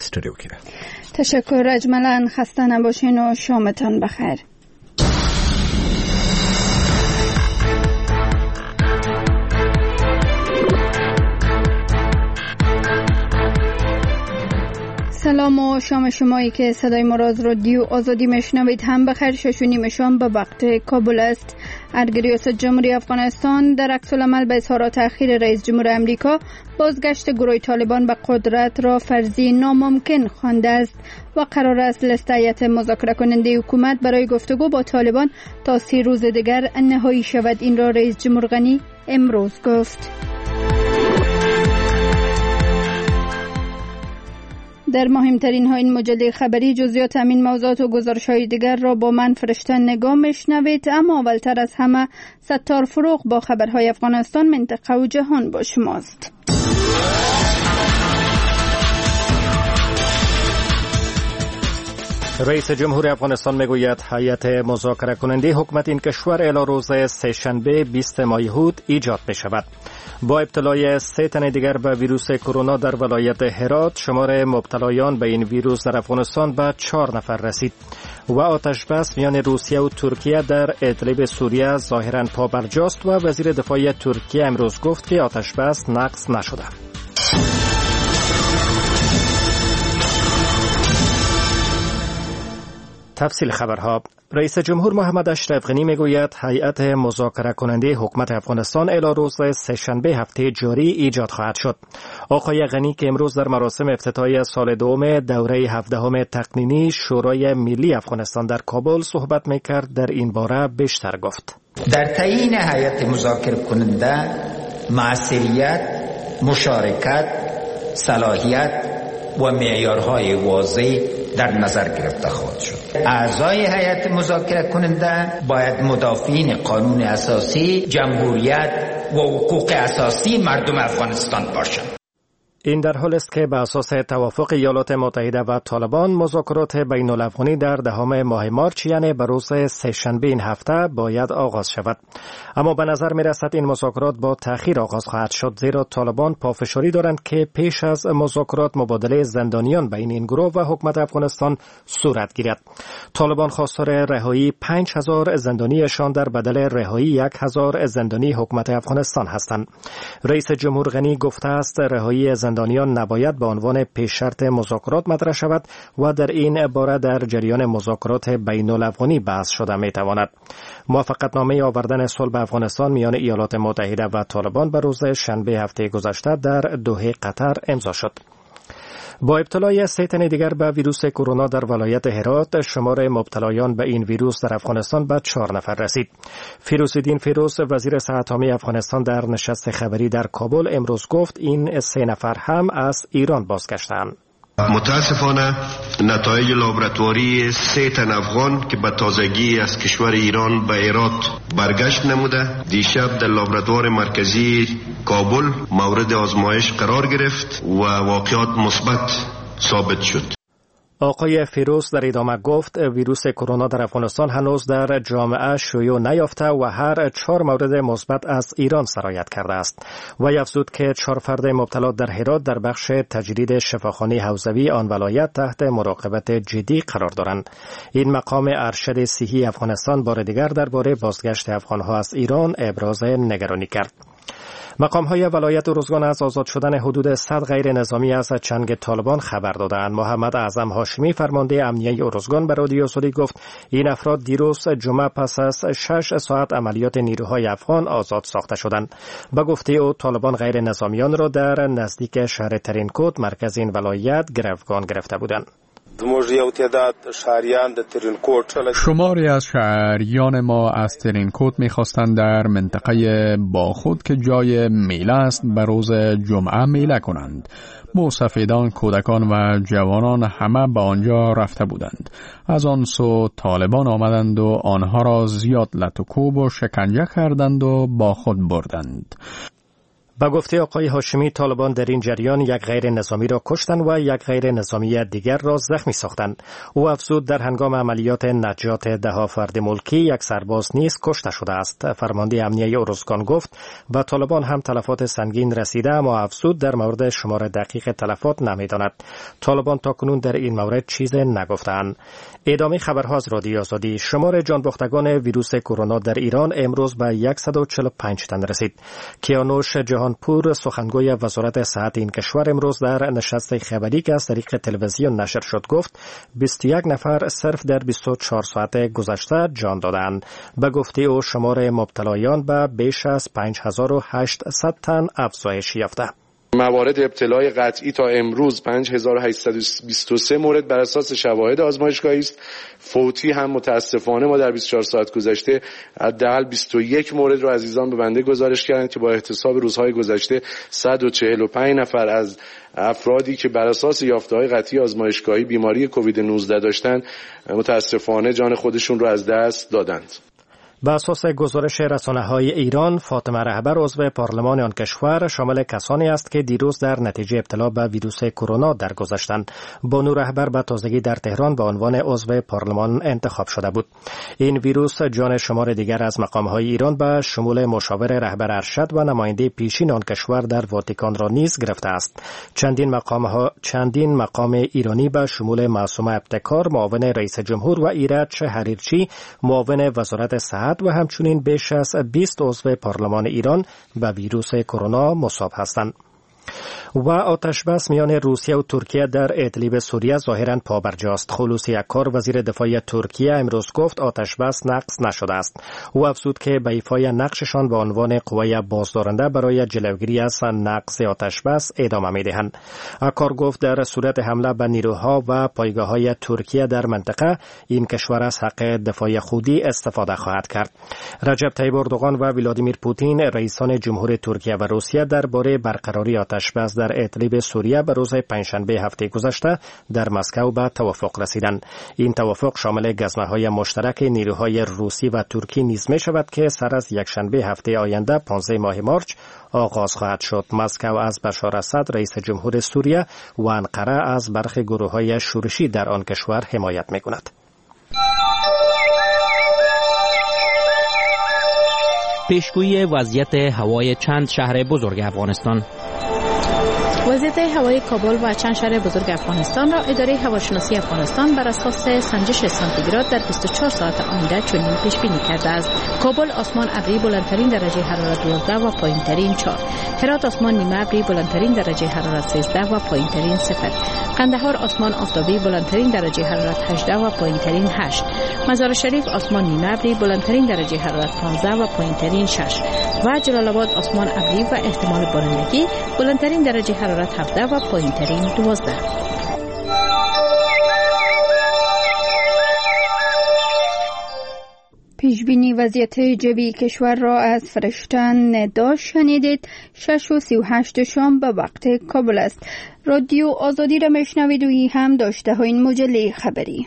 استودیو کیره. تشکر اجمالاً، خسته نباشین و شامتان بخیر. سلام و شام شمایی که صدای ما را از رادیو آزادی میشنوید هم بخیر. 6:30 شام به وقت کابل است. ارگ ریاست جمهوری افغانستان در عکس العمل به اظهارات اخیر رئیس جمهور امریکا بازگشت گروه طالبان به قدرت را فرضی ناممکن خوانده است و قرار است لیست هیئت مذاکره کننده حکومت برای گفتگو با طالبان تا 3 روز دیگر نهایی شود. این را رئیس جمهور غنی امروز گفت. در مهمترین ها این مجله خبری جزئیات همین موضوعات و گزارش‌های دیگر را با من فرشته نگاه میشنوید، اما اولتر از همه ستار فروغ با خبرهای افغانستان، منطقه و جهان با شماست. رئیس جمهور افغانستان میگوید هیئت مذاکره کننده حکومت این کشور الی روز سه‌شنبه 20 مایهود ایجاد بشود. با ابتلای 3 تن دیگر به ویروس کرونا در ولایت هرات، شمار مبتلایان به این ویروس در افغانستان به 4 نفر رسید و آتش بس میان روسیه و ترکیه در ادلب سوریه ظاهراً پابرجاست و وزیر دفاع ترکیه امروز گفت که آتش بس نقض نشده. تفصیل خبرها. رئیس جمهور محمد اشرف غنی میگوید هیئت مذاکره کننده حکومت افغانستان الی روز سه‌شنبه هفته جاری ایجاد خواهد شد. آقای غنی که امروز در مراسم افتتاحیه سال دوم دوره 17 تقنینی شورای ملی افغانستان در کابل صحبت میکرد در این باره بیشتر گفت. در تعیین هیئت مذاکره کننده موثریت، مشارکت، صلاحیت و معیارهای واضح در نظر گرفته خواهد شد. اعضای هیئت مذاکره کننده باید مدافعین قانون اساسی، جمهوریت و حقوق اساسی مردم افغانستان باشند. این در حال است که به اساس توافق ایالات متحده و طالبان مذاکرات بین الافغانی در 10 ماه مارچ یعنی به روز سه‌شنبه این هفته باید آغاز شود، اما به نظر می رسد این مذاکرات با تأخیر آغاز خواهد شد، زیرا طالبان پافشاری دارند که پیش از مذاکرات مبادله زندانیان بین این گروه و حکومت افغانستان صورت گیرد. طالبان خواستار رهایی 5000 زندانیشان در بدل رهایی 1000 زندانی حکومت افغانستان هستند. رئیس جمهور غنی گفته است رهایی زندانیان نباید به عنوان پیش شرط مذاکرات مطرح شود و در این باره در جریان مذاکرات بین الافغانی بحث شده می تواند. موافقتنامه آوردن صلح به افغانستان میان ایالات متحده و طالبان به روز شنبه هفته گذشته در دوحه قطر امضا شد. با ابتلای 3 تن دیگر به ویروس کرونا در ولایت هرات، شمار مبتلایان به این ویروس در افغانستان به 4 نفر رسید. فیروزالدین فیروز وزیر صحت عامه افغانستان در نشست خبری در کابل امروز گفت این 3 نفر هم از ایران بازگشتند. متاسفانه نتایج لابراتواری 3 تن افغان که به تازگی از کشور ایران به هرات برگشت نموده دیشب در لابراتوار مرکزی کابل مورد آزمایش قرار گرفت و واقعات مثبت ثابت شد. آقای فیروز در ادامه گفت ویروس کرونا در افغانستان هنوز در جامعه شیوع نیافته و هر 4 مورد مثبت از ایران سرایت کرده است و افزود که 4 فرد مبتلا در هرات در بخش تجدید شفاخانه حوزوی آن ولایت تحت مراقبت جدی قرار دارند. این مقام ارشد صحی افغانستان بار دیگر درباره بازگشت افغانها از ایران ابراز نگرانی کرد. مقام‌های ولایت روزگان از آزاد شدن حدود 100 غیر نظامی از چنگ طالبان خبر دادند. محمد اعظم هاشمی فرمانده امنیه روزگان به رادیو سعودی گفت این افراد دیروز جمعه پس از 6 ساعت عملیات نیروهای افغان آزاد ساخته شدند. به گفته او طالبان غیر نظامیان را در نزدیک شهر ترینکوت مرکز این ولایت گروگان گرفته بودند. شماری از شهریان ما از ترینکوت می‌خواستند در منطقه باخود که جای میله است به روز جمعه میله کنند. موسفیدان، کودکان و جوانان همه به آنجا رفته بودند. از آن سو طالبان آمدند و آنها را زیاد لط و کوب و شکنجه کردند و با خود بردند. به گفته آقای هاشمی، طالبان در این جریان یک غیر نظامی را کشتند و یک غیر نظامی دیگر را زخمی ساختند. او افزود در هنگام عملیات نجات 10 فرد ملکی یک سرباز نیز کشته شده است. فرمانده امنیه ارزگان گفت به طالبان هم تلفات سنگین رسیده، اما افزود در مورد شمار دقیق تلفات نمیداند. طالبان تاکنون در این مورد چیز نگفتند. ادامه خبرها از رادیو آزادی. شمار جانباختگان ویروس کرونا در ایران امروز به 145 تن رسید. کیانوش جهانپور، سخنگوی وزارت صحت این کشور، امروز در نشست خبری که از طریق تلویزیون نشر شد گفت 21 نفر صرف در 24 ساعت گذشته جان دادند. به گفته او شمار مبتلایان به بیش از 5800 تن افزایش یافته. موارد ابتلای قطعی تا امروز 5823 مورد بر اساس شواهد آزمایشگاهی است. فوتی هم متاسفانه ما در 24 ساعت گذشته حداقل 21 مورد رو عزیزان به بنده گزارش کردند که با احتساب روزهای گذشته 145 نفر از افرادی که بر اساس یافته‌های قطعی آزمایشگاهی بیماری کووید 19 داشتند متاسفانه جان خودشون رو از دست دادند. به اساس گزارش رسانه‌های ایران، فاطمه رهبر عضو پارلمان آن کشور شامل کسانی است که دیروز در نتیجه ابتلا به ویروس کرونا درگذشتند. بانو رهبر به تازگی در تهران به عنوان عضو پارلمان انتخاب شده بود. این ویروس جان شمار دیگر از مقام‌های ایران به شمول مشاور رهبر ارشد و نماینده پیشین آن کشور در واتیکان را نیز گرفته است. چندین مقام ایرانی به شمول معصومه ابتکار، معاون رئیس جمهور، و ایرج حریرچی، معاون وزارت صحت، و همچنین بیش از 20 عضو پارلمان ایران به ویروس کرونا مصاب هستند. و آتش بس میان روسیه و ترکیه در ادلیب سوریه ظاهراً پابرجاست. خلوص یکار، وزیر دفاع ترکیه، امروز گفت آتش بس نقض نشده است. او افزود که به ایفای نقششان به عنوان قوه بازدارنده برای جلوگیری از نقض آتش بس ادامه میدهند. یکار گفت در صورت حمله به نیروها و پایگاه‌های ترکیه در منطقه، این کشور از حق دفاع خودی استفاده خواهد کرد. رجب طیب اردوغان و ولادیمیر پوتین، رئیسان جمهور ترکیه و روسیه، درباره برقراری آتش بس در ادلیب سوریه به روز پنجشنبه هفته گذشته در مسکو به توافق رسیدند. این توافق شامل گزمه‌های مشترک نیروهای روسی و ترکی نیز می شود که سر از یکشنبه هفته آینده 15 ماه مارچ آغاز خواهد شد. مسکو از بشار اسد رئیس جمهور سوریه و انقره از برخی گروه‌های شورشی در آن کشور حمایت می‌کند. پیشگویی وضعیت هوای چند شهر بزرگ افغانستان. وضعیت هوای کابل و چند شهر بزرگ افغانستان را اداره هواشناسی افغانستان بر اساس سنجش سانتیگراد در 24 ساعت آینده چنین پیش بینی کرده است. کابل آسمان ابری، بلندترین درجه حرارت 12 و پایینترین 4. هرات آسمان نیمه ابری، بلندترین درجه حرارت 13 و پایینترین 0. قندهار آسمان آفتابی، بلندترین درجه حرارت 18 و پایینترین 8. مزار شریف آسمان نیمه ابری، بلندترین درجه حرارت 15 و پایینترین 6. و جلال آباد آسمان ابری و احتمال بارندگی، بلندترین درجه حرارت 17 و پایینترین 12. پیشبینی وضعیت جوی کشور را از فرشتن ندا شنیدید. 6:38 شام به وقت کابل است. رادیو آزادی را میشنوید و هم داشته ها این مجله خبری.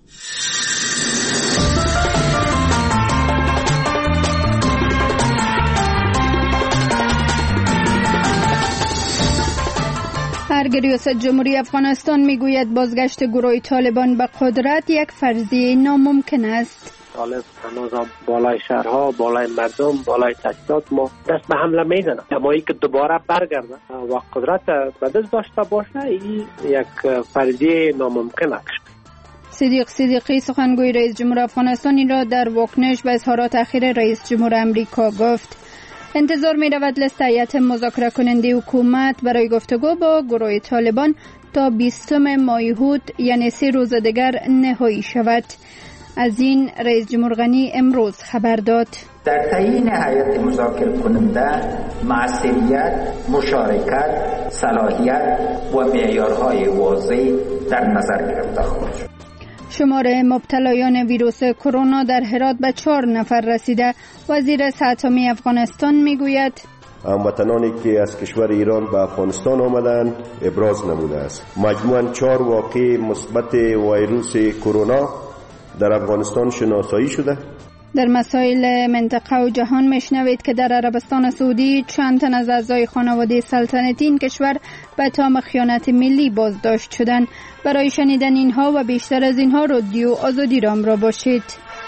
ریاست جمهوری افغانستان میگوید بازگشت گروه طالبان به قدرت یک فرضیه ناممکن است. طالب هنوز بالای شهرها، بالای مردم، بالای تشکیلات ما دست به حمله میزنه. اما که دوباره برگرده و قدرت به دست داشته باشه، این یک فرضیه ناممکن است. صدیق صدیقی، سخنگوی رئیس جمهور افغانستان، را در واکنش به اظهارات اخیر رئیس جمهور امریکا گفت. انتظار می رود لیست هیئت مذاکره کننده حکومت برای گفتگو با گروه طالبان تا 20 ماه هود، یعنی 3 روز دیگر، نهایی شود. از این رئیس جمهور غنی امروز خبر داد. در تعیین هیئت مذاکره کننده معصیت، مشارکت، صلاحیت و معیارهای واضح در نظر گرفته خواهد شد. شمار مبتلایان ویروس کرونا در هرات به 4 نفر رسیده. وزیر صحت عامه افغانستان میگوید هموطنانی که از کشور ایران به افغانستان آمدند ابراز نموده است. مجموعاً 4 واقعه مثبت ویروس کرونا در افغانستان شناسایی شده در مسائل منطقه و جهان میشنوید که در عربستان سعودی چند تن از اعضای خانواده سلطنتی این کشور به اتهام خیانت ملی بازداشت شدند. برای شنیدن اینها و بیشتر از اینها رادیو آزادی را همراه باشید.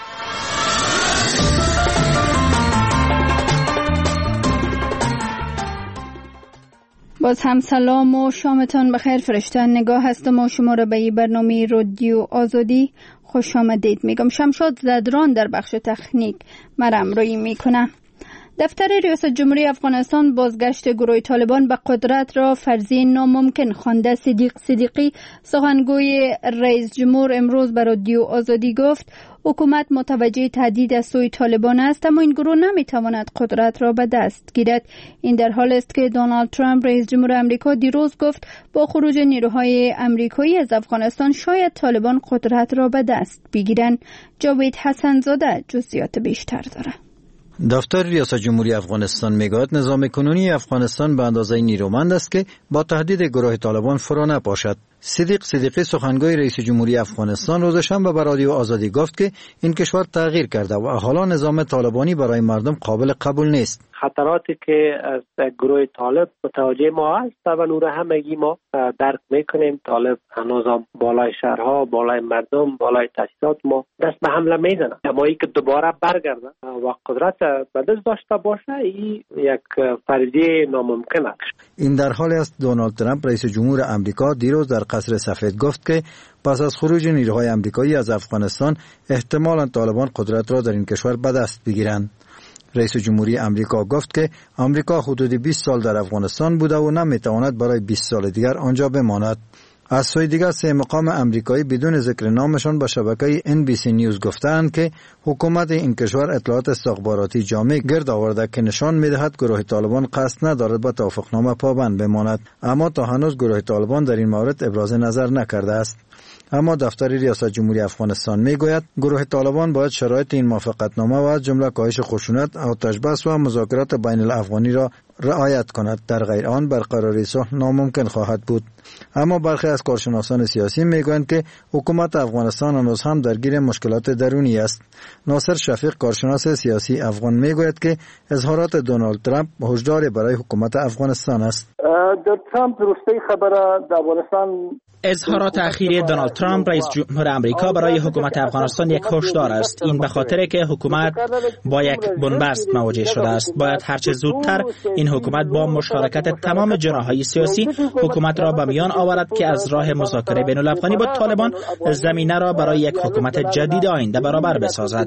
باز هم سلام و شامتان بخیر. فرشته نگاه هستم و شما را به این برنامه رادیو آزادی خوش آمدید میگم. شمشاد زدران در بخش تکنیک مرا همراهی میکنه. دفتر ریاست جمهوری افغانستان بازگشت گروه طالبان به قدرت را فرضی ناممکن خوانده. صدیقی سخنگوی رئیس جمهور امروز به رادیو آزادی گفت حکومت متوجه تهدید از سوی طالبان است، اما این گروه نمیتواند قدرت را به دست گیرد. این در حال است که دونالد ترامپ رئیس جمهور آمریکا دیروز گفت با خروج نیروهای آمریکایی از افغانستان شاید طالبان قدرت را به دست بگیرند. جاوید حسن زاده جزئیات بیشتر داره. دفتر ریاست جمهوری افغانستان میگوید نظام کنونی افغانستان به اندازه نیرومند است که با تهدید گروه طالبان فرا نپاشد. صدیقی سخنگوی رئیس جمهوری افغانستان روز شنبه به رادیو آزادی گفت که این کشور تغییر کرده و حالا نظام طالبانی برای مردم قابل قبول نیست. خطراتی که از گروه طالب متوجه ما است و نور همگی ما درک میکنیم. طالب هنوزم بالای شهرها، بالای مردم، بالای تاسیسات ما دست به حمله میزنه. اما ای که دوباره برگرده و قدرت به دست داشته باشه این یک فرضیه ناممکن است. این در حالی است دونالد ترامپ رئیس جمهور آمریکا دیروز در قصر سفید گفت که پس از خروج نیروهای آمریکایی از افغانستان احتمالاً طالبان قدرت را در این کشور به دست بگیرند. رئیس جمهوری آمریکا گفت که آمریکا حدود 20 سال در افغانستان بوده و نمیتواند برای 20 سال دیگر آنجا بماند. از سوی دیگر سه مقام آمریکایی بدون ذکر نامشان به شبکه NBC نیوز گفتند که حکومت این کشور اطلاعات استخباراتی جامع گرد آورده که نشان می‌دهد گروه طالبان قصد ندارد به توافقنامه پابند بماند، اما تا هنوز گروه طالبان در این مورد ابراز نظر نکرده است. اما دفتر ریاست جمهوری افغانستان میگوید گروه طالبان باید شرایط این موافقتنامه و از جمله کاهش خشونت، آتش بس و مذاکرات بین الافغانی را رعایت کند. در غیر آن برقراری صلح ناممکن خواهد بود. اما برخی از کارشناسان سیاسی میگویند که حکومت افغانستان هنوز هم درگیر مشکلات درونی است. ناصر شفیق کارشناس سیاسی افغان میگوید که اظهارات دونالد ترامپ هشداری برای حکومت افغانستان است. ترامپ درسته خبره در افغانستان. اظهارات اخیر دونالد ترامپ رئیس جمهور آمریکا برای حکومت افغانستان یک هشدار است. این به خاطر که حکومت با یک بنبست مواجه شده است. باید هرچه زودتر این حکومت با مشارکت تمام جناح‌های سیاسی حکومت را به میان آورد که از راه مذاکره بین الافغانی با طالبان زمینه را برای یک حکومت جدید آینده برابر بسازد.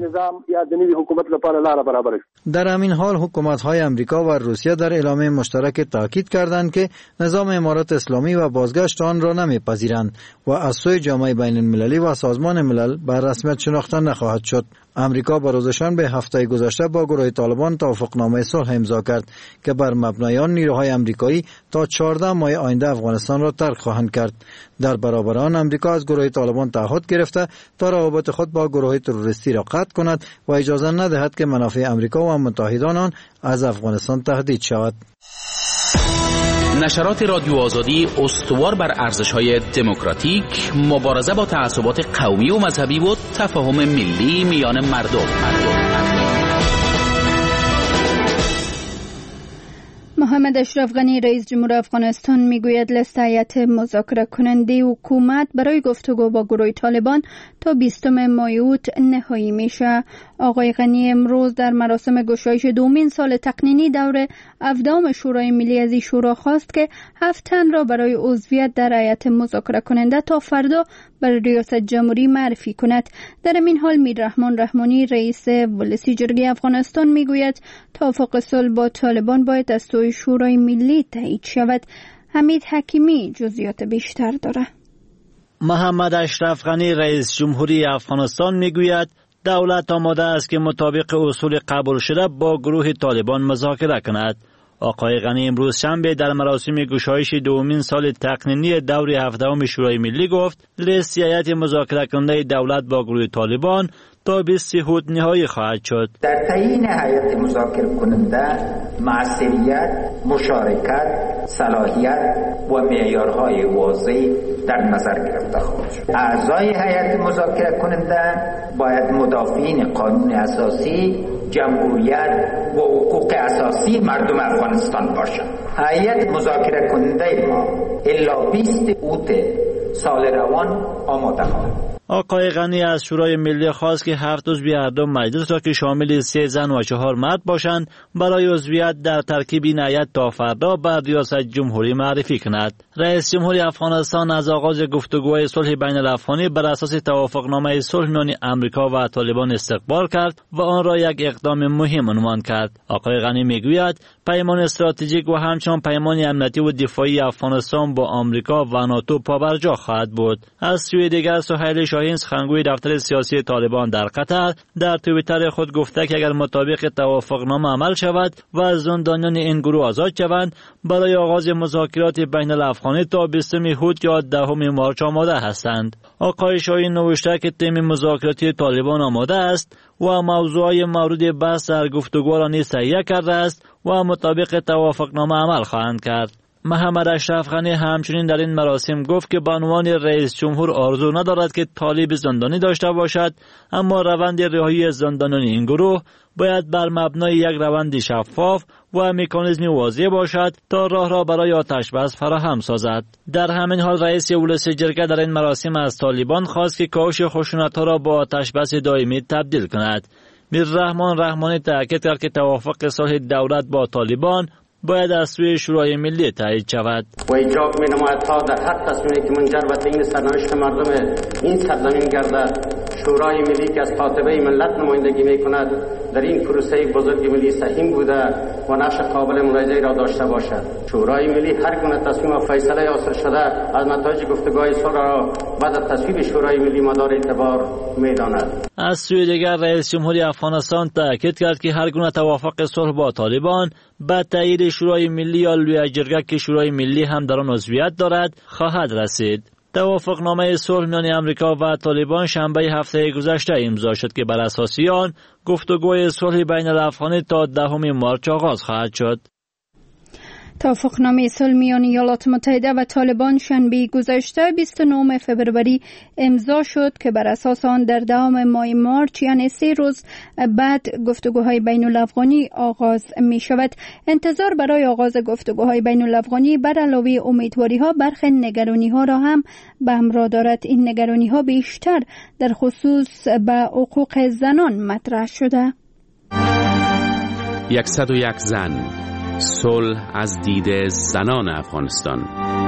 در همین حال حکومت‌های آمریکا و روسیه در اعلامیه مشترک تاکید کردند که نظام امارات اسلامی و بازگشت آن را نمی‌پذیرند و از سوی جامعه بین المللی و سازمان ملل به رسمیت شناخته نخواهد شد. امریکا به روز شنبه هفته گذشته با گروه طالبان توافقنامه صلح امضا کرد که بر مبنای آن نیروهای آمریکایی تا 14 ماه آینده افغانستان را ترک خواهند کرد. در برابر آن امریکا از گروه طالبان تعهد گرفته تا روابط خود با گروه تروریستی را قطع کند و اجازه ندهد که منافع امریکا و متحدان آن از افغانستان تهدید شود. نشرات رادیو آزادی استوار بر ارزش‌های دموکراتیک، مبارزه با تعصبات قومی و مذهبی و تفاهم ملی میان مردم. محمد اشرف غنی رئیس جمهور افغانستان میگوید لیست هیئت مذاکره کننده حکومت برای گفتگو با گروه طالبان تا 20 ماه اوت نهایی میشه. آقای غنی امروز در مراسم گشایش دومین سال تقنینی دور 17 شورای ملی از شورا خواست که 7 تن را برای عضویت در هیئت مذاکره کننده تا فردا بر ریاست جمهوری معرفی کند. در این حال میررحمان رحمانی رئیس ولسی جرگه افغانستان میگوید توافق صلح با طالبان باید از سوی شورای ملی تایید شود. حمید حکیمی جزئیات بیشتر داره. محمد اشرف غنی رئیس جمهوری افغانستان میگوید دولت آماده است که مطابق اصول قبول شده با گروه طالبان مذاکره کند. آقای غنی امروز شنبه در مراسم گشایش دومین سال تقنینی دور 17 شورای ملی گفت لیست هیئت مذاکره کننده دولت با گروه طالبان تا 20 اوت نهایی خواهد شد. در تعیین هیئت مذاکره کننده معصیت، مشارکت صلاحیت و معیارهای واضح در نظر گرفته خواهد شد. اعضای هیئت مذاکره کننده باید مدافعین قانون اساسی، جمهوریت و حقوق اساسی مردم افغانستان باشند. هیئت مذاکره کننده ما الا 20 اوت سال روان آماده خواهد. آقای غنی از شورای ملی خواست که 7 عضو هر مجلس را که شامل 3 زن و 4 مرد باشند برای عضویت در ترکیب این هیئت تا فردا به ریاست جمهوری معرفی کند. رئیس جمهوری افغانستان از آغاز گفتگوهای صلح بین الافغانی بر اساس توافقنامه صلح میان آمریکا و طالبان استقبال کرد و آن را یک اقدام مهم عنوان کرد. آقای غنی میگوید پیمان استراتژیک و همچنان پیمان امنیتی و دفاعی افغانستان با آمریکا و ناتو پابرجا خواهد بود. از سوی دیگر سهیل شاهین سخنگوی دفتر سیاسی طالبان در قطر در توییتر خود گفته که اگر مطابق توافقنامه عمل شود و زندانیان این گروه آزاد شوند برای آغاز مذاکرات بین الافغانی تا 20 هوت یا 10 مارچ آماده هستند. آقای شاهین نوشته که تیم مذاکراتی طالبان آماده است و موضوعات مورد بحث در گفتگو را نیز تهیه کرده است و مطابق توافقنامه عمل خواهند کرد. محمد اشرف غنی همچنین در این مراسم گفت که به عنوان رئیس جمهور آرزو ندارد که طالب زندانی داشته باشد، اما روند رهایی زندانیان این گروه باید بر مبنای یک روند شفاف و مکانیزمی واضح باشد تا راه را برای آتش بس فراهم سازد. در همین حال رئیس اولس جرگه در این مراسم از طالبان خواست که کاهش خشونت‌ها را با آتش بس دائمی تبدیل کند. میررحمان رحمانی تاکید کرد که توافق صلح دولت با طالبان باید از سوی شورای ملی تایید شود. و ادراک می نماید تا در هر تصمیمی که منجر به تعیین سرنوشت مردم این سرزمین گردد، شورای ملی که از قاطبه ملت نمایندگی می کند در این پروسه بزرگ ملی سهیم بوده و نقش قابل ملاحظه‌ای را داشته باشد. شورای ملی هر گونه تصمیم و فیصله حاصل شده از نتایج گفتگوهای صلح را بعد از تصویب شورای ملی مدار اعتبار می داند. از سوی دیگر رئیس جمهوری افغانستان تاکید کرد که هر گونه توافق صلح با طالبان با تایید شورای ملی یا لوی جرگه که شورای ملی هم در آن عضویت دارد خواهد رسید. توافقنامه صلح میان آمریکا و طالبان شنبه هفته گذشته امضا شد که بر اساس آن گفتگوی صلح بین الافغانی تا 10 مارچ آغاز خواهد شد. توافقنامه صلح میان ایالات متحده و طالبان شنبه گذشته 29 فبروری امضا شد که بر اساس آن در 10 ماه مارچ یعنی 3 روز بعد گفتگوهای بین الافغانی آغاز می شود. انتظار برای آغاز گفتگوهای بین الافغانی بر علاوه امیدواری ها برخی نگرانی ها را هم به همراه دارد. این نگرانی ها بیشتر در خصوص به حقوق زنان مطرح شده. 101 زن، صلح از دید زنان افغانستان.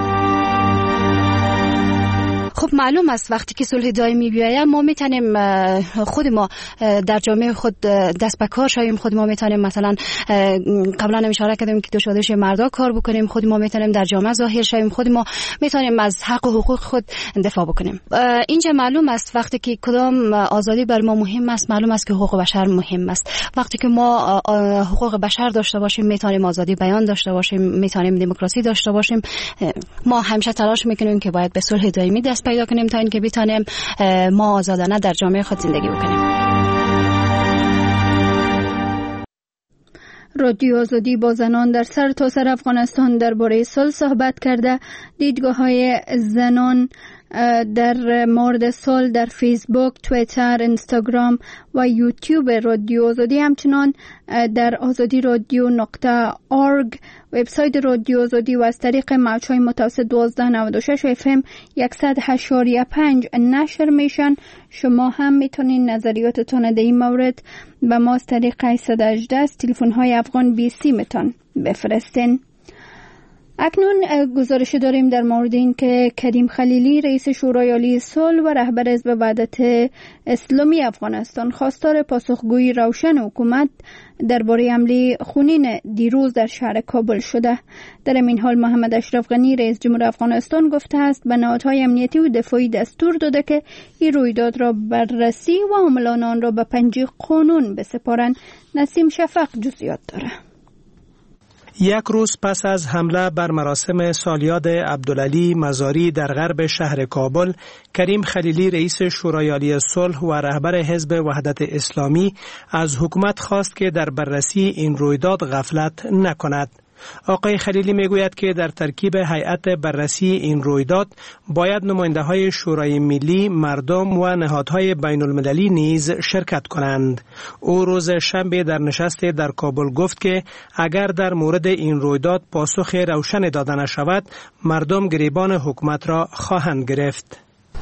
خب معلوم است وقتی که صلح دائمی بیاید ما میتونیم خود ما در جامعه خود دست به کار شویم. خود ما میتونیم مثلا قبلا هم اشاره کردیم که دوشادش مردا کار بکنیم، خود ما میتونیم در جامعه ظاهر شویم، خود ما میتونیم از حق و حقوق خود دفاع بکنیم. اینجا معلوم است وقتی که کدام آزادی بر ما مهم است، معلوم است که حقوق بشر مهم است. وقتی که ما حقوق بشر داشته باشیم میتونیم آزادی بیان داشته باشیم، میتونیم دموکراسی داشته باشیم. ما همیشه تلاش میکنیم که باید به صلح دائمی دست پیدا کنیم تا اینکه بتونیم ما آزادانه در جامعه خود زندگی بکنیم. رادیو آزادی با زنان در سرتاسر افغانستان درباره صلح صحبت کرده. دیدگاه‌های زنان در مورد صلح در فیسبوک، توییتر، اینستاگرام و یوتیوب رادیو آزادی، همچنان در azadi.radio.org وبسایت رادیو آزادی و از طریق موج‌های متوسط 1296 FM 100.5 نشر میشن. شما هم میتونین نظریاتتون در این مورد به ما از طریق 818 تلفن‌های افغان BC میتون بفرستین. اکنون گزارش داریم در مورد این که کریم خلیلی رئیس شورای عالی صلح و رهبر حزب وحدت اسلامی افغانستان خواستار پاسخگویی روشن حکومت درباره حمله خونین دیروز در شهر کابل شده. در این حال محمد اشرف غنی رئیس جمهور افغانستان گفته است به نهادهای امنیتی و دفاعی دستور داده که این رویداد را بررسی و عاملان آن را به پنجه قانون بسپارند. نسیم شفق جزئیات داره. یک روز پس از حمله بر مراسم سالیاد عبدالعلی مزاری در غرب شهر کابل، کریم خلیلی رئیس شورای عالی صلح و رهبر حزب وحدت اسلامی از حکومت خواست که در بررسی این رویداد غفلت نکند. آقای خلیلی میگوید که در ترکیب هیئت بررسی این رویداد باید نماینده‌های شورای ملی، مردم و نهادهای بین المللی نیز شرکت کنند. او روز شنبه در نشست در کابل گفت که اگر در مورد این رویداد پاسخ روشن داده نشود، مردم گریبان حکومت را خواهند گرفت.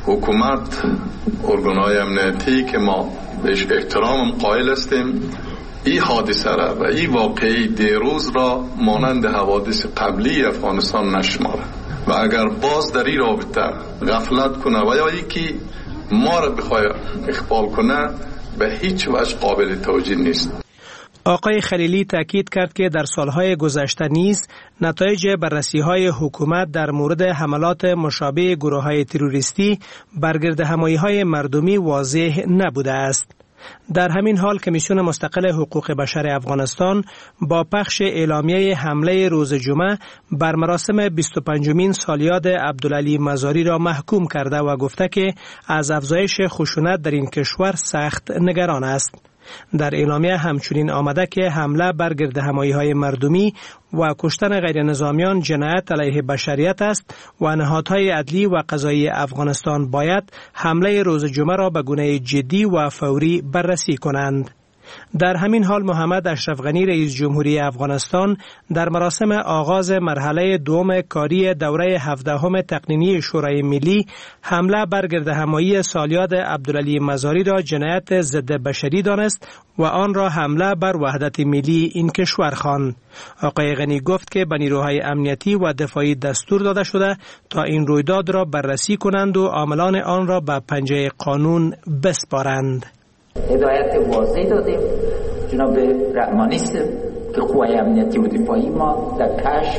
حکومت ارگان‌های امنیتی که ما بهش احترام قائل هستیم، این حادثه را و این واقعی دیروز را مانند حوادث قبلی افغانستان نشماره و اگر باز در این رابطه غفلت کنه و یا یکی ما را بخواه اخبار کنه به هیچ وجه قابل توجیه نیست. آقای خلیلی تاکید کرد که در سالهای گذشته نیز نتایج بررسی‌های حکومت در مورد حملات مشابه گروه‌های تروریستی بر گردهمایی‌های مردمی واضح نبوده است. در همین حال کمیسیون مستقل حقوق بشر افغانستان با پخش اعلامیه حمله روز جمعه بر مراسم 25مین سالیاد عبدالعلی مزاری را محکوم کرده و گفته که از افزایش خشونت در این کشور سخت نگران است. در اعلامیه همچنین آمده که حمله بر گردهمایی‌های مردمی و کشتن غیر نظامیان جنایت علیه بشریت است و نهادهای عدلی و قضایی افغانستان باید حمله روز جمعه را به گونه جدی و فوری بررسی کنند. در همین حال محمد اشرف غنی رئیس جمهوری افغانستان در مراسم آغاز مرحله دوم کاری دوره 17 تقنینی شورای ملی حمله بر گردهمایی سالیاد عبدالعلی مزاری را جنایت ضد بشری دانست و آن را حمله بر وحدت ملی این کشور خواند. آقای غنی گفت که به نیروهای امنیتی و دفاعی دستور داده شده تا این رویداد را بررسی کنند و عاملان آن را به پنجه قانون بسپارند. هدایت واضح دادیم جناب رحمانی که قوای امنیتی و دفاعی ما در کشف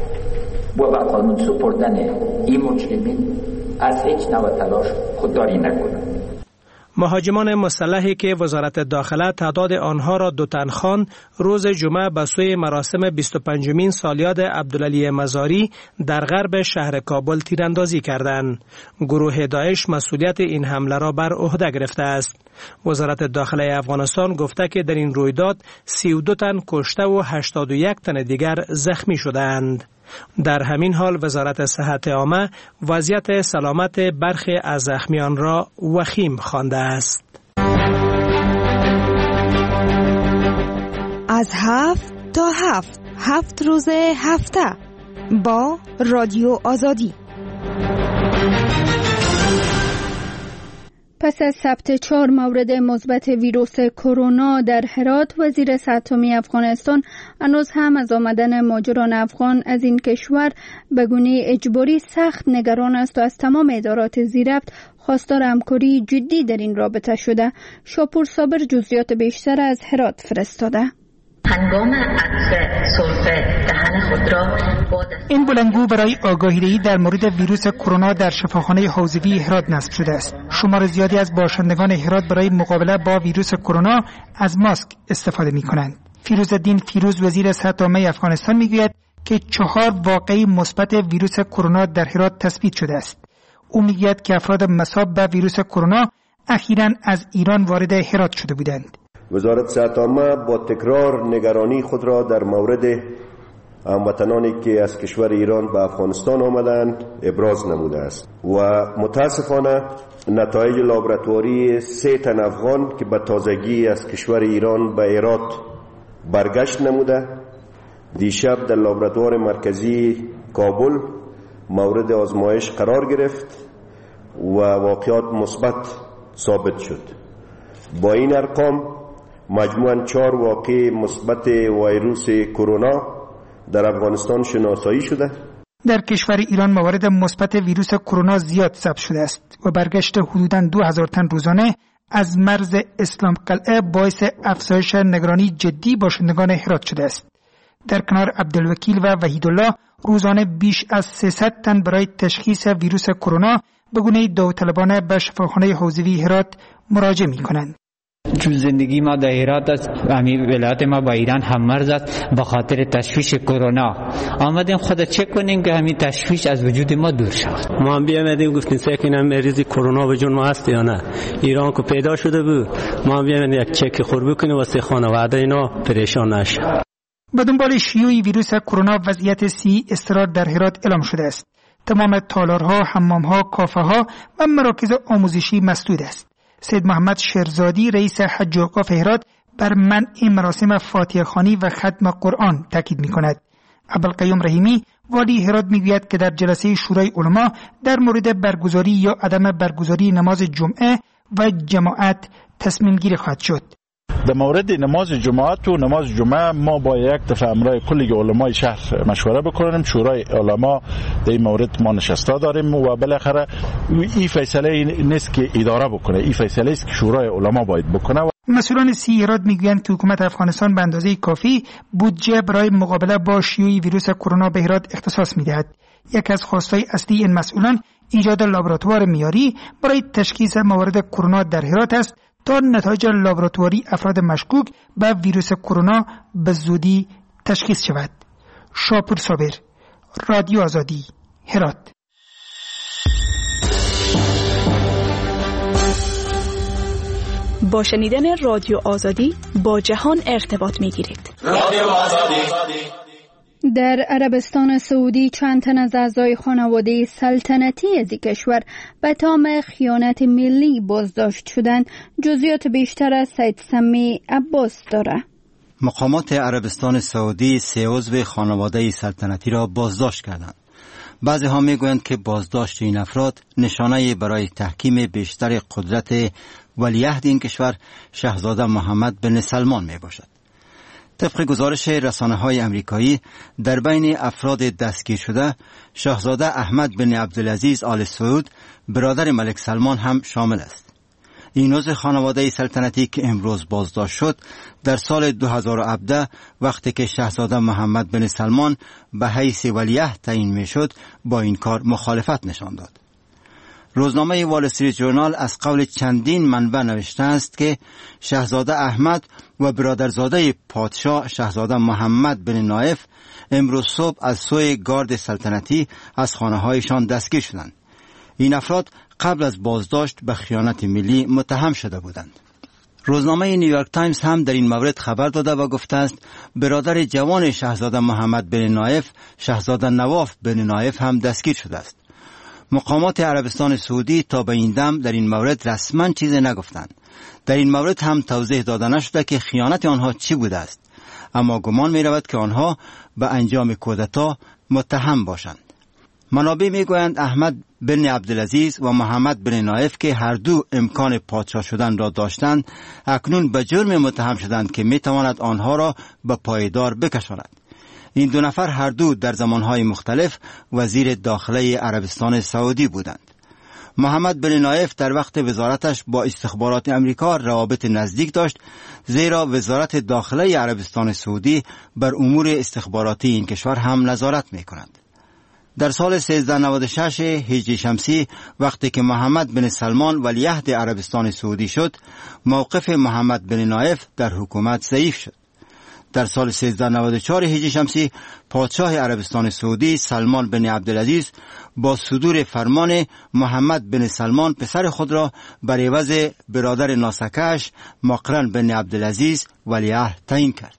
و به قانون سپردن این مجرمین از هیچ نوع تلاش خودداری نکنند. مهاجمان مسلحی که وزارت داخله تعداد آنها را 2 تن خواند روز جمعه به سوی مراسم 25مین سالیاد عبدالعلی مزاری در غرب شهر کابل تیراندازی کردند. گروه داعش مسئولیت این حمله را بر عهده گرفته است. وزارت داخله افغانستان گفته که در این رویداد 32 تن کشته و 81 تن دیگر زخمی شدند. در همین حال وزارت صحت عامه وضعیت سلامت برخی از زخمیان را وخیم خوانده است. از 7 تا 7 روز هفته با رادیو آزادی. پس از ثبت 4 مورد مثبت ویروس کرونا در هرات، وزیر صحت عمومی افغانستان هنوز هم از آمدن مهاجران افغان از این کشور به گونه اجباری سخت نگران است و از تمام ادارات زیربط خواستار همکاری جدی در این رابطه شده. شاپور صابر جزئیات بیشتر از هرات فرستاده. هنگام عطر سرفه دهن خود را این بلندگو برای آگاهی‌دهی در مورد ویروس کرونا در شفاخانه حوزوی هرات نصب شده است. شمار زیادی از باشندگان هرات برای مقابله با ویروس کرونا از ماسک استفاده می‌کنند. فیروزالدین فیروز وزیر صحت عامه افغانستان می‌گوید که 4 واقعه مثبت ویروس کرونا در هرات تثبیت شده است. او می‌گوید که افراد مصاب به ویروس کرونا اخیراً از ایران وارد هرات شده بودند. وزارت صحت عامه با تکرار نگرانی خود را در مورد هموطنانی که از کشور ایران به افغانستان آمدند ابراز نموده است و متاسفانه نتایج لابراتواری 3 تن افغان که به تازگی از کشور ایران به هرات برگشت نموده دیشب در لابراتوار مرکزی کابل مورد آزمایش قرار گرفت و واقعات مثبت ثابت شد. با این ارقام مجموعاً 4 واقعه مثبت ویروس کرونا در افغانستان شناسایی شده. در کشور ایران موارد مثبت ویروس کرونا زیاد ثبت شده است و برگشت حدوداً 2000 تن روزانه از مرز اسلام قلعه باعث افزایش نگرانی جدی باشندگان هرات شده است. در کنار عبدالوکیل و وحیدالله روزانه بیش از 300 تن برای تشخیص ویروس کرونا به گونه داوطلبانه به شفاخانه حوزوی هرات مراجعه می‌کنند. چون زندگی ما در هرات است، همین ولایت ما با ایران هم مرز است، به خاطر تشویش کرونا آمدیم خود چک کنیم که همین تشویش از وجود ما دور شود. ما هم بیامدیم گفتیم سیکین هم مریض کرونا به جون ما هست یا نه. ایران که پیدا شده بود، ما هم بیامدیم یک چک خور بکنیم واسه خانواده اینا پریشان نشه. به دنبال شیوع ویروس کرونا وضعیت سی اضطرار در هرات اعلام شده است. تمام تالارها، حمامها، کافه‌ها و مراکز آموزشی مسدود است. سید محمد شیرزادی رئیس حج اوقاف هرات بر منع مراسم فاتحه خوانی و ختم قرآن تاکید می‌کند. عبدالقیوم رحیمی والی هرات میگوید که در جلسه شورای علما در مورد برگزاری یا عدم برگزاری نماز جمعه و جماعت تصمیم گیری خواهد شد. در مورد نماز جماعت و نماز جمعه ما با یک دفعه امرای کلی علمای شهر مشوره بکنیم. شورای علما در این مورد ما نشسته داریم و بالاخره این فیصله نیست که اداره بکنه، این فیصله است که شورای علما باید بکنه. مسئولان سی هرات میگویند که حکومت افغانستان به اندازه کافی بودجه برای مقابله با شیوع ویروس کرونا به هرات اختصاص میدهد. یکی از خواستهای اصلی این مسئولان ایجاد لابراتوار معیاری برای تشخیص موارد کرونا در هرات است تا نتایج لابراتواری افراد مشکوک به ویروس کرونا به زودی تشخیص شود. شاپور صابر، رادیو آزادی، هرات. با شنیدن رادیو آزادی با جهان ارتباط می‌گیرید. رادیو آزادی. در عربستان سعودی چند تن از اعضای خانواده سلطنتی از کشور به تهم خیانت ملی بازداشت شدند. جزئیات بیشتر از سید سمی عباس داره. مقامات عربستان سعودی 3 عضو خانواده سلطنتی را بازداشت کردند. بعضی ها میگویند که بازداشت این افراد نشانه برای تحکیم بیشتر قدرت ولیعهد این کشور شاهزاده محمد بن سلمان می باشد. طبق گزارش رسانه‌های امریکایی در بین افراد دستگیر شده شاهزاده احمد بن عبدالعزیز آل سعود برادر ملک سلمان هم شامل است. این عضو خانواده سلطنتی که امروز بازداشت شد در سال 2017 وقتی که شاهزاده محمد بن سلمان به حیث ولیعهد تعیین میشد با این کار مخالفت نشان داد. روزنامه وال استریت جورنال از قول چندین منبع نوشته است که شاهزاده احمد و برادرزاده پادشاه شاهزاده محمد بن نایف امروز صبح از سوی گارد سلطنتی از خانه‌هایشان دستگیر شدند. این افراد قبل از بازداشت به خیانت ملی متهم شده بودند. روزنامه نیویورک تایمز هم در این مورد خبر داده و گفته است برادر جوان شاهزاده محمد بن نایف شاهزاده نواف بن نایف هم دستگیر شده است. مقامات عربستان سعودی تا به این دم در این مورد رسما چیزی نگفتند. در این مورد هم توضیح داده نشده که خیانت آنها چی بوده است، اما گمان می رود که آنها به انجام کودتا متهم باشند. منابع می گویند احمد بن عبدالعزیز و محمد بن نایف که هر دو امکان پادشاه شدن را داشتند اکنون به جرم متهم شدند که می تواند آنها را به پایدار بکشاند. این دو نفر هر دو در زمانهای مختلف وزیر داخله عربستان سعودی بودند. محمد بن نایف در وقت وزارتش با استخبارات امریکا روابط نزدیک داشت، زیرا وزارت داخله عربستان سعودی بر امور استخباراتی این کشور هم نظارت می کند. در سال 1396 هجری شمسی وقتی که محمد بن سلمان ولیعهد عربستان سعودی شد، موقف محمد بن نایف در حکومت ضعیف شد. در سال 1394 هجری شمسی پادشاه عربستان سعودی سلمان بن عبدالعزیز با صدور فرمان محمد بن سلمان پسر خود را بر عوض برادر ناسکش مقرن بن عبدالعزیز ولیعهد تعیین کرد.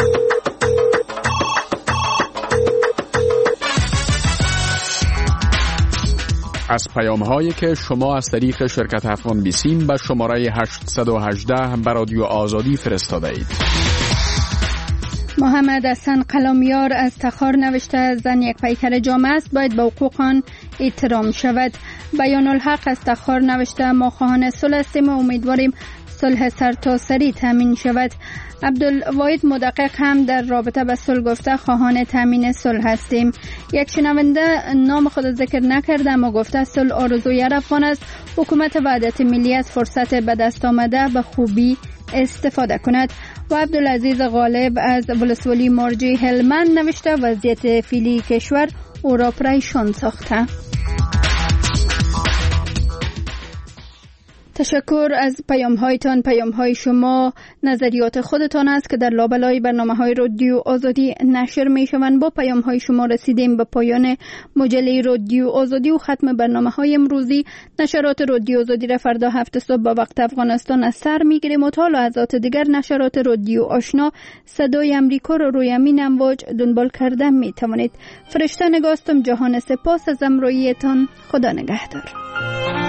از پیام‌هایی که شما از طریق شرکت افغان بیسیم به شماره 818 به رادیو آزادی فرستاده اید. محمد حسن قلمیار از تخار نوشته زن یک پیکر جامعه است، باید به حقوق آن احترام شود. بیان الحق از تخار نوشته ما خواهان صلح هستیم و امیدواریم صلح سرتاسری تامین شود. عبدالواحد مدقق هم در رابطه به صلح گفته خواهان تامین صلح هستیم. یک شنونده نام خود ذکر نکرده اما گفته صلح آرزوی هر افغان است. حکومت وحدت ملی از فرصت به دست آمده به خوبی استفاده کند. و عبدالعزیز غالب از ولسوالی مرجی هلمند نوشته وضعیت فعلی کشور او را پریشان ساخته. تشکر از پیام‌هایتان. پیام‌های شما نظریات خودتان است که در لابلای برنامه‌های رادیو آزادی نشر می‌شوند. با پیام‌های شما رسیدیم به پایان مجله رادیو آزادی و ختم برنامه‌های امروزی. نشرات رادیو آزادی را فردا 7 صبح به وقت افغانستان از سر می‌گیریم و تا لحظات دیگر نشرات رادیو آشنا صدای امریکا را روی همین امواج دنبال کردن می‌توانید. فرشته نگاستم. جهان سپاس از همراهیتان. خدا نگهدار.